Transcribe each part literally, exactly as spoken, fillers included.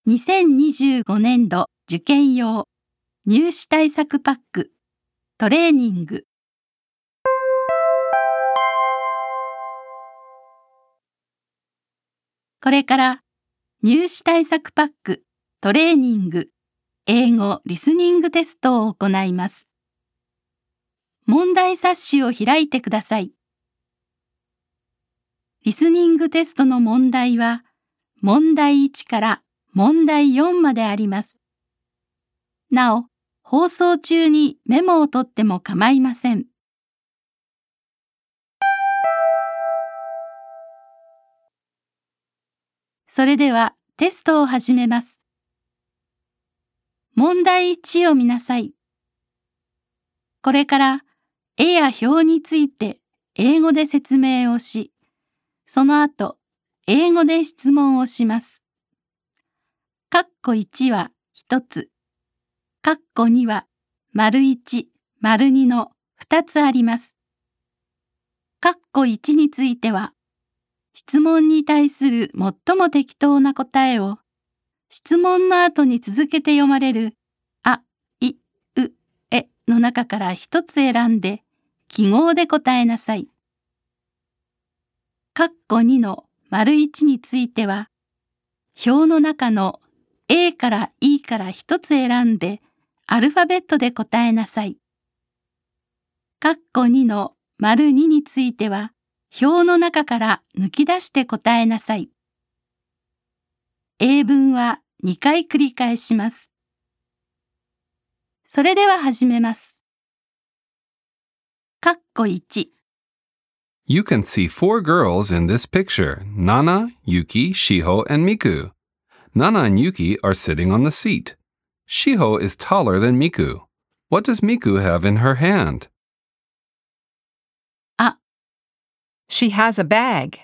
にせんにじゅうごねんど受験用入試対策パックトレーニング。これから入試対策パックトレーニング英語リスニングテストを行います。問題冊子を開いてください。リスニングテストの問題は問題いちから問題よんまであります。なお、放送中にメモを取っても構いません。それではテストを始めます。問題いちを見なさい。これから絵や表について英語で説明をし、その後、英語で質問をします。カッコいちはひとつ、カッコには丸いち、丸にのふたつあります。カッコいちについては、質問に対する最も適当な答えを、質問の後に続けて読まれるあ、い、う、えの中からひとつ選んで、記号で答えなさい。カッコにの丸いちについては、表の中の A から E からひとつ選んで、アルファベットで答えなさい。カッコにの丸にについては、表の中から抜き出して答えなさい。英文はにかい繰り返します。それでは始めます。カッコいち。 You can see four girls in this picture, Nana, Yuki, Shiho, and Miku. Nana and Yuki are sitting on the seat. Shiho is taller than Miku. What does Miku have in her hand? あ、 She has a bag.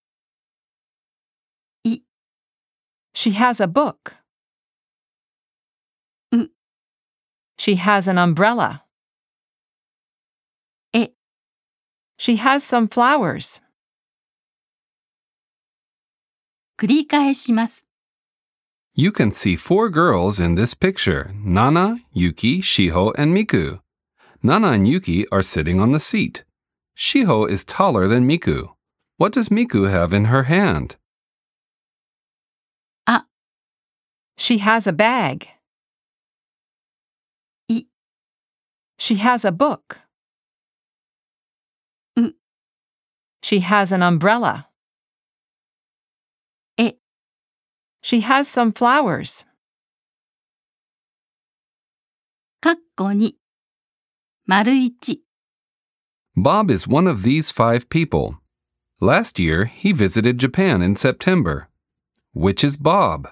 い、 She has a book. う、 She has an umbrella. え、 She has some flowers. 繰り返します。 You can see four girls in this picture, Nana, Yuki, Shiho, and Miku. Nana and Yuki are sitting on the seat. Shiho is taller than Miku. What does Miku have in her hand? あ、 She has a bag. い、 She has a book. う、 She has an umbrella. え、 She has some flowers. カッコに、丸いち。 Bob is one of these five people. Last year, he visited Japan in September. Which is Bob?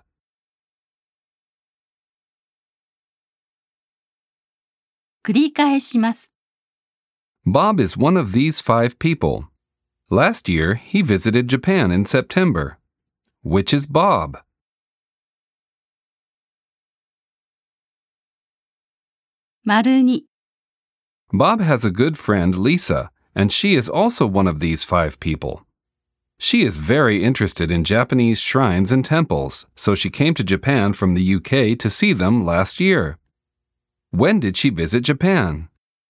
繰り返します。 Bob is one of these five people. Last year, he visited Japan in September. Which is Bob? 丸に、 Bob has a good friend, Lisa, and she is also one of these five people. She is very interested in Japanese shrines and temples, so she came to Japan from the U K to see them last year. When did she visit Japan?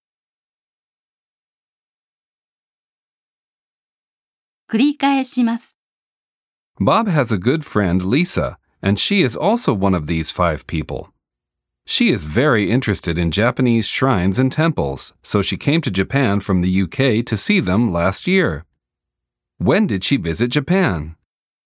繰り返します。 Bob has a good friend, Lisa, and she is also one of these five people. She is very interested in Japanese shrines and temples, so she came to Japan from the U K to see them last year. When did she visit Japan?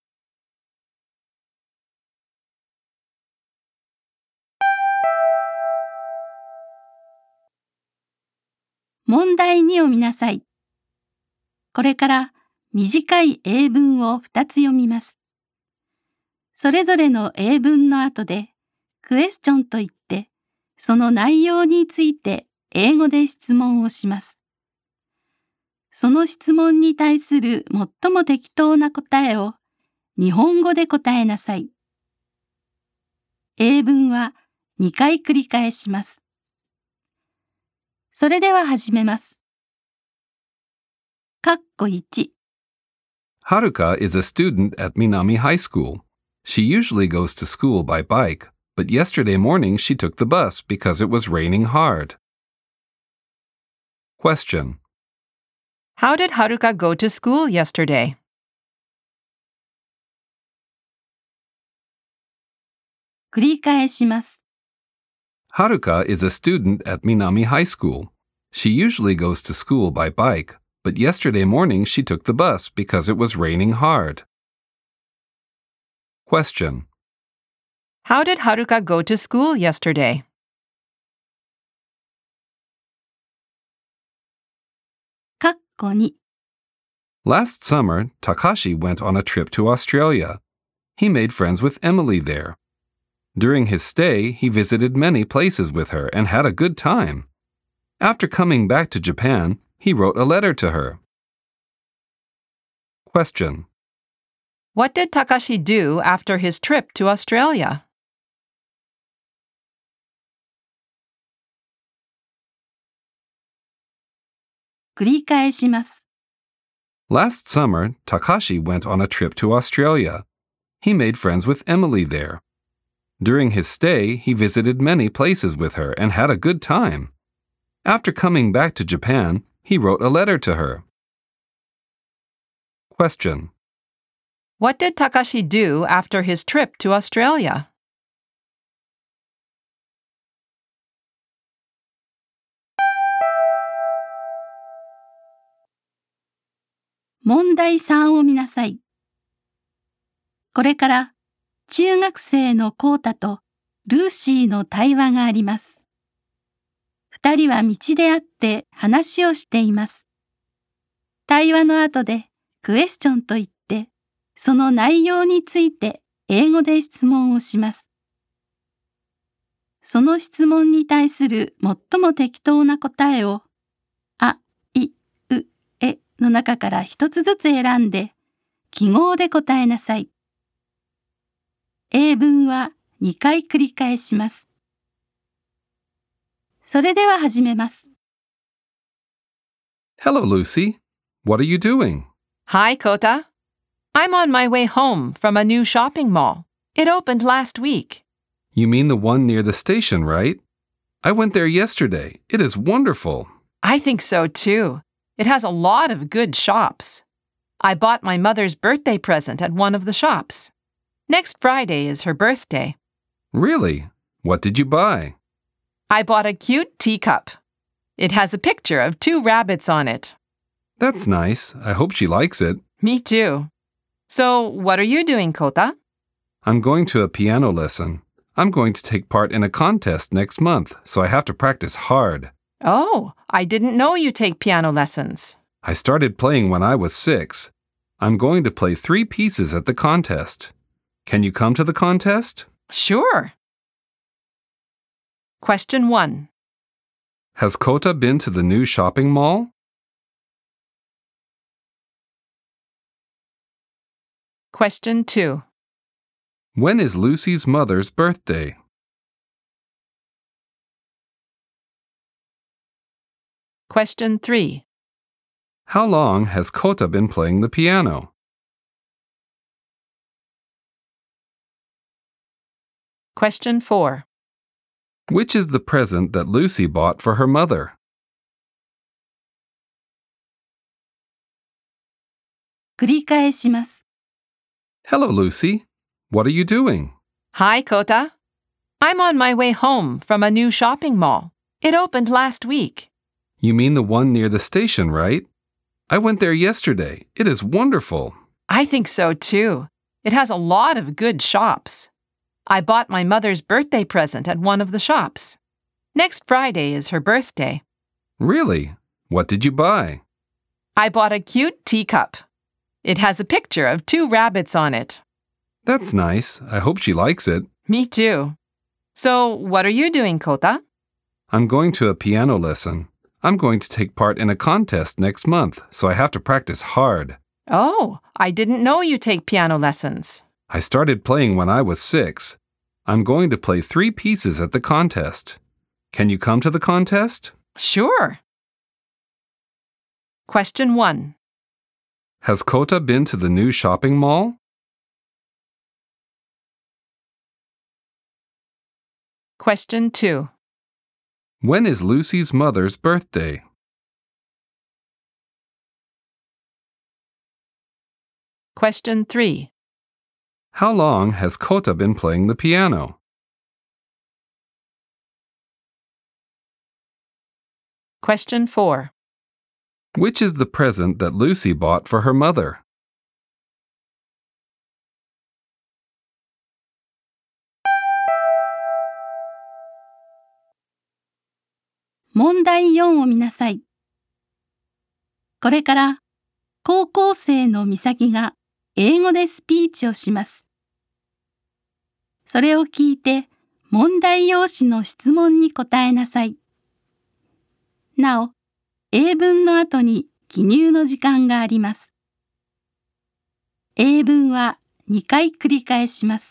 問題にを見なさい。これから短い英文をふたつ読みます。それぞれの英文の後でクエスチョンと言って、その内容について英語で質問をします。その質問に対する最も適当な答えを日本語で答えなさい。英文はにかい繰り返します。それでは始めます。カッコいち。 Haruka is a student at Minami High School. She usually goes to school by bike, but yesterday morning she took the bus because it was raining hard. Question. How did Haruka go to school yesterday? 繰り返します。 Haruka is a student at Minami High School. She usually goes to school by bike, but yesterday morning she took the bus because it was raining hard. Question. How did Haruka go to school yesterday? かっこに Last summer, Takashi went on a trip to Australia. He made friends with Emily there. During his stay, he visited many places with her and had a good time. After coming back to Japan, he wrote a letter to her. Question. What did Takashi do after his trip to Australia? 繰り返します。 Last summer, Takashi went on a trip to Australia. He made friends with Emily there. During his stay, he visited many places with her and had a good time. After coming back to Japan, he wrote a letter to her. Question. What did Takashi do after his trip to Australia? 問題さんを見なさい。これから中学生のコウタとルーシーの対話があります。二人は道で会って話をしています。対話の後でクエスチョンと言って、その内容について英語で質問をします。その質問に対する最も適当な答えを、あ、い、う、えの中から一つずつ選んで、記号で答えなさい。英文はにかい繰り返します。それでは始めます。 Hello, Lucy. What are you doing? Hi, Kota. I'm on my way home from a new shopping mall. It opened last week. You mean the one near the station, right? I went there yesterday. It is wonderful. I think so too. It has a lot of good shops. I bought my mother's birthday present at one of the shops. Next Friday is her birthday. Really? What did you buy? I bought a cute teacup. It has a picture of two rabbits on it. That's nice. I hope she likes it. Me too. So, what are you doing, Kota? I'm going to a piano lesson. I'm going to take part in a contest next month, so I have to practice hard. Oh, I didn't know you take piano lessons. I started playing when I was six. I'm going to play three pieces at the contest. Can you come to the contest? Sure. Question one. Has Kota been to the new shopping mall? Question two. When is Lucy's mother's birthday? Question three. How long has Kota been playing the piano? Question four. Which is the present that Lucy bought for her mother? 「繰り返します。 Hello, Lucy. What are you doing? Hi, Kota. I'm on my way home from a new shopping mall. It opened last week. You mean the one near the station, right? I went there yesterday. It is wonderful. I think so too. It has a lot of good shops. I bought my mother's birthday present at one of the shops. Next Friday is her birthday. Really? What did you buy? I bought a cute teacup. It has a picture of two rabbits on it. That's nice. I hope she likes it. Me too. So, what are you doing, Kota? I'm going to a piano lesson. I'm going to take part in a contest next month, so I have to practice hard. Oh, I didn't know you take piano lessons. I started playing when I was six. I'm going to play three pieces at the contest. Can you come to the contest? Sure. Question one. Has Kota been to the new shopping mall? Question two. When is Lucy's mother's birthday? Question three. How long has Kota been playing the piano? Question four. Which is the present that Lucy bought for her mother? 問題よんを見なさい。これから高校生の美咲が英語でスピーチをします。それを聞いて問題用紙の質問に答えなさい。なお、英文の後に記入の時間があります。英文はにかい繰り返します。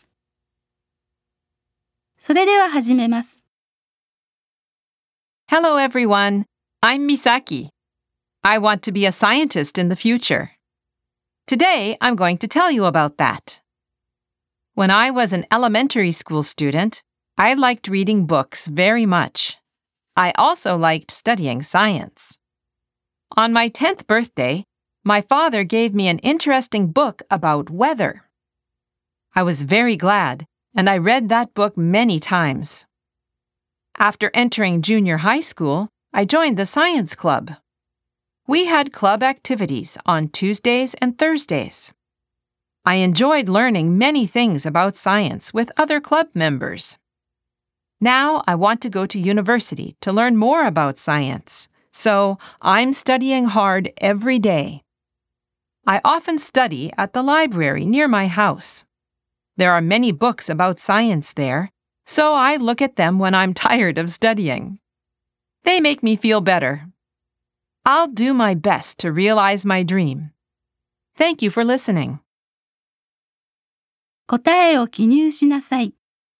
それでは始めます。 Hello, everyone. I'm Misaki. I want to be a scientist in the future. Today, I'm going to tell you about that. When I was an elementary school student, I liked reading books very much. I also liked studying science. On my tenth birthday, my father gave me an interesting book about weather. I was very glad, and I read that book many times. After entering junior high school, I joined the science club. We had club activities on Tuesdays and Thursdays. I enjoyed learning many things about science with other club members. Now I want to go to university to learn more about science, so I'm studying hard every day. I often study at the library near my house. There are many books about science there, so I look at them when I'm tired of studying. They make me feel better. I'll do my best to realize my dream. Thank you for listening. 答えを記入しなさい。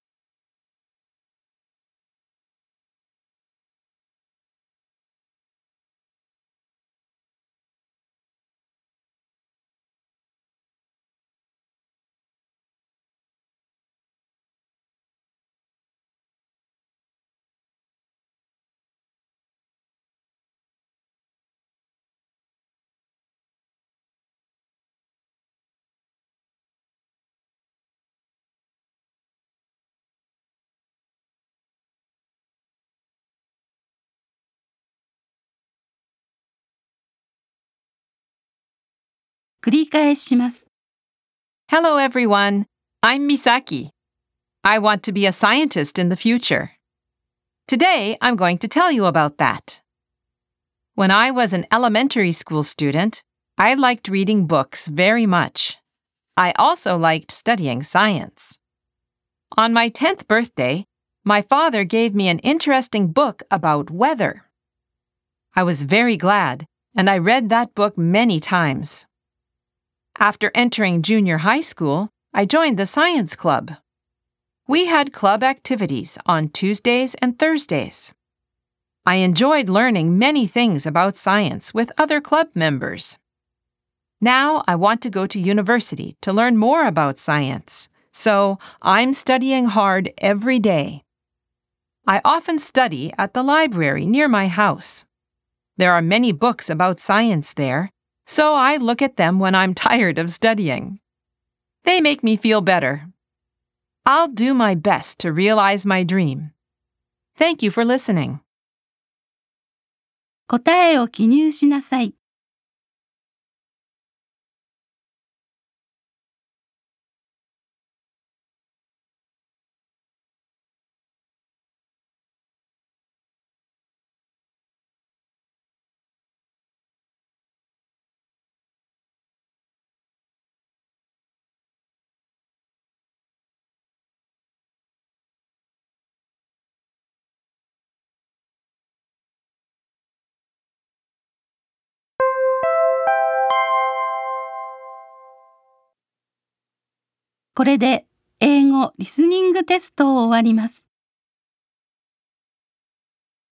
繰り返します。 Hello, everyone. I'm Misaki. I want to be a scientist in the future. Today, I'm going to tell you about that. When I was an elementary school student, I liked reading books very much. I also liked studying science. On my tenth birthday, my father gave me an interesting book about weather. I was very glad, and I read that book many times. After entering junior high school, I joined the science club. We had club activities on Tuesdays and Thursdays. I enjoyed learning many things about science with other club members. Now I want to go to university to learn more about science, so I'm studying hard every day. I often study at the library near my house. There are many books about science there, so I look at them when I'm tired of studying. They make me feel better. I'll do my best to realize my dream. Thank you for listening. 答えを記入しなさい。これで英語リスニングテストを終わります。